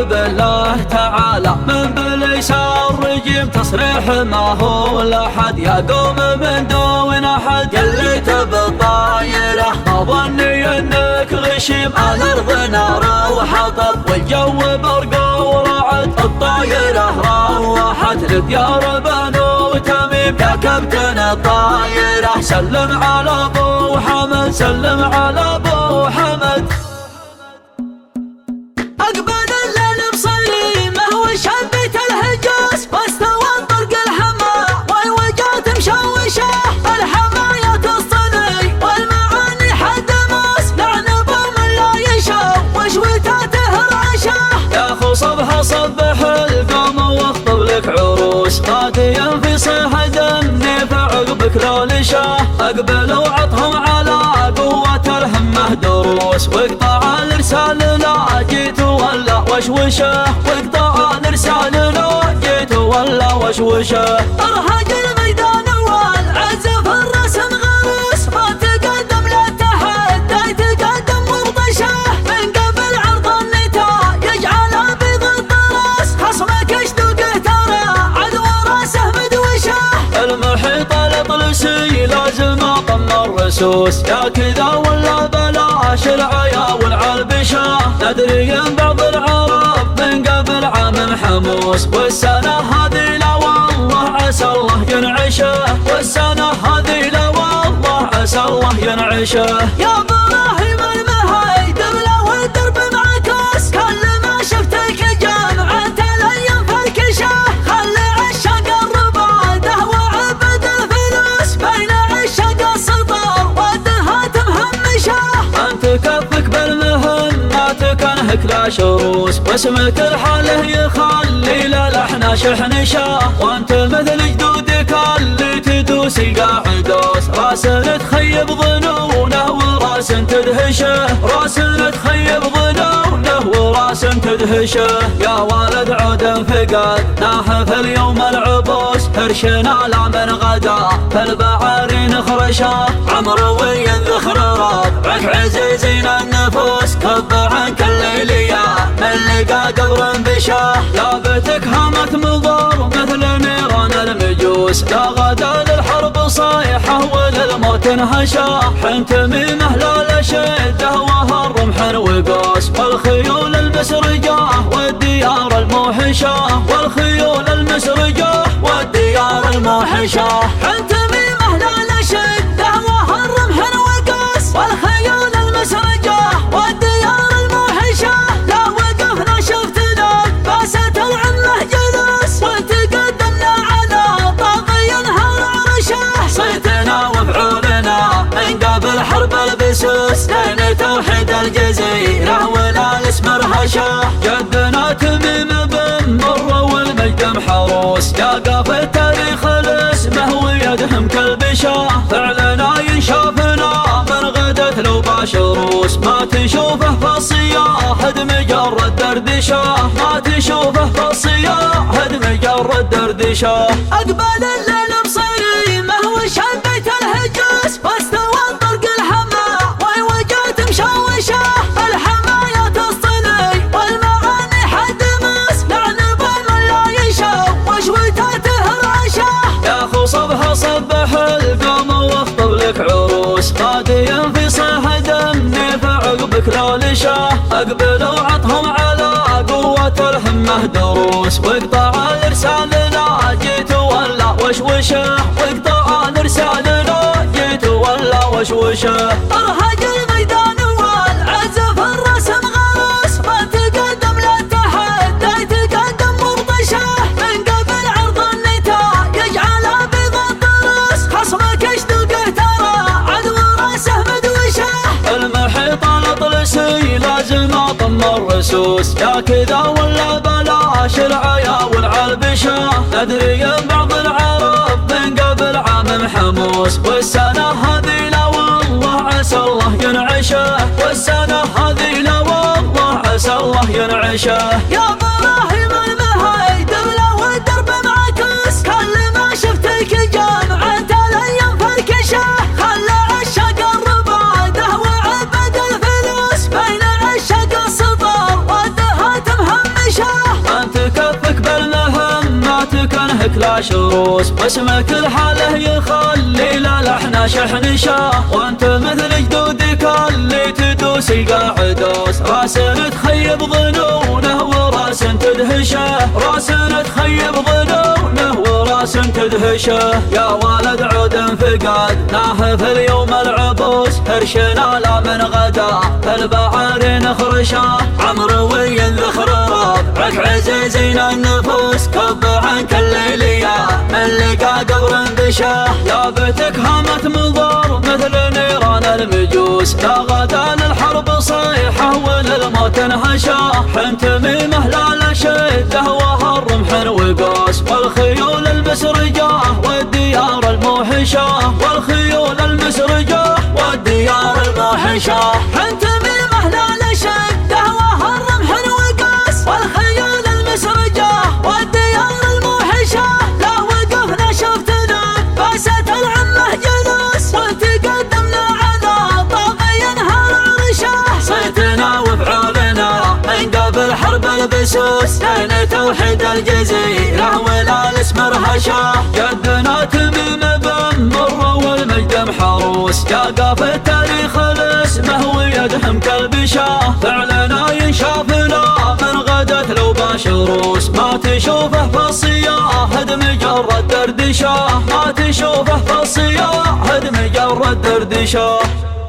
بالله تعالى من بليس الرجيم تصريح ما هو لحد يا قوم من دون احد قلت بالطايرة ما ظني انك غشيم الارض نار وحطب والجو برق ورعد الطايرة روحت لديار بنو تميم يا كابتن الطايرة سلم على ابو حمد سلم على ابو حمد صبح صبح القوم واخطب لك عروس غاديا في صيحة النيف عقبك لو لشاه اقبل وعطهم على قوة الهمة دروس واقطع الارسال لا جيت ولا وشوشه واقطع الارسال لا جيت ولا وشوشه ارهق الميدان والعزف الرسم غرس ما تقدم لا تحدى يتقدم مرطشه من قبل عرض النتائج على بيض الطراس خصمك اشتوقه ترى عدو راسه مدوشه المحيط الاطلسي لازم اطم الرسوس يا كذا ولا بلاش العيا والعلبشه ندري ان بعض العرب من قبل عام حموس والسنه هذه لا والله عسى الله ينعشه والسنه هذه لا والله عسى الله ينعشه يا ابراهيم المهيدر له الدرب معكوس كل ما شفتك جامعة الايام فركشه خلي عشاق الرباده وعبد الفلوس بين عشاق السطر والدهات مهمشه انت كفك بالمهمات كانهك لا شروس واسمك الحاله يخلي للحنا شحنشه وانت مثل جدودك اللي تدوسي قاعدوس راس تخيب ظنونه وراس تدهشه راس تخيب ظنونه وراس تدهشه يا والد عود فقد ناحف اليوم العبوس هرشنا لا من غدا فالبعارين خرشه عمروي ذخر ربعك عزيزين النفوس كب عنك الليليه من لقى قبر بشاه لابتك هامت مضار مثل نيران المجوس لا غدا للحرب صايحه وللموت انهشاه حنت ميمه لا لشده وهالرمح وقوس والخيول المسرجه والديار الموحشه والخيول المسرجه والديار الموحشه حنت ميمه لا لشده وهالرمح وقوس والخيول المسرجه والديار الموحشه لا وقفنا شفتنا باسة العمله جلوس وتقدمنا على طاغي ينهار عرشه صيتنا وفعولنا من قبل حرب البسوس لين توحيد الجزيره ولا الاسم رهشه جدنا تميم بن مره والمجد محروس يا قاف التاريخ الاسمه ويدهم كالبشه فعلنا ينشافنا من غدت لو باشروس ما تشوفه في الصياح مجرد دردشه ما تشوفه في الصياح مجرد دردشه اقبل الليل بصريمه وشبيت الهجوس واستوى طرق الحما ووجهت مشوشه الحماية تصطني والمعاني حد مس لعنب من لا يشوش وتاته رعشه يا اخو صبح صبح القوم واخطب لك عروس غاديا في صيحة النيف عقبك لو لشاه اقبل وعطهم على قوة الهمة دروس واقطع الارسال لا جيت ولا وشوشه واقطع الارسال لا جيت ولا وشوشه ارهق الميدان والعزف الرسم غرس ما تقدم لا تحدى يتقدم مرطشه من قبل عرض النتائج على بيض الطراس خصمك اشتوقه ترى عدو راسه مدوشه المحيط الاطلسي لازم اطم الرسوس يا كذا ولا بلاش العيا والعلبشه ندري ان بعض العرب من قبل عام حموس والسنه هذه لا والله عسى الله ينعشه والسنه هذه لا والله عسى الله ينعشه يا ابراهيم المهيدر له الدرب معكوس كل ما شفتك جامعة الايام فركشه خلى عشاق الرباده وعبد الفلوس بين عشاق السطر والدهات مهمشه لا شروس، واسمك الحاله يخلي لا لحنا شحنشه، وانت مثل جدودك اللي تدوس القاعدوس، راس تخيب ظنونه وراس تدهشه، راس تخيب ظنونه وراس تدهشه. يا ولد عود فقدناه في اليوم العبوس، هرشنا لا من غدا فالبعر نخرشه، عمروي ذخر ربعك عزيزين النفوس، كب عنك الليليه من لقى قبر بشه، يا بتك هامت منظر مثل نيران المجوس، لا غدا للحرب صيحه وللموت انهشه، حنت ميمه لا لشده وهالرمح وقوس، والخيول المسرجه والديار الموحشه، والخيول المسرجه والديار الموحشه، حنت ميمه لا لشده وهالرمح وقوس، والخيول المسرجه والديار الموحشه، لا وقفنا شفتنا باسة العمه جلوس، وتقدمنا على طاغي ينهار عرشه، صيتنا وفعولنا من قبل حرب البسوس، لين توحيد الجزيره ولا الاسم رهشه، جدنا تميم بن مره والمجد محروس، يلقى في التاريخ الاسمه ويدهم كالبشه، فعلنا ينشاف لا من غدت لو باشروس، ما تشوفه في الصياهد مجرد دردشه، ما تشوفه في الصياهد مجرد دردشه.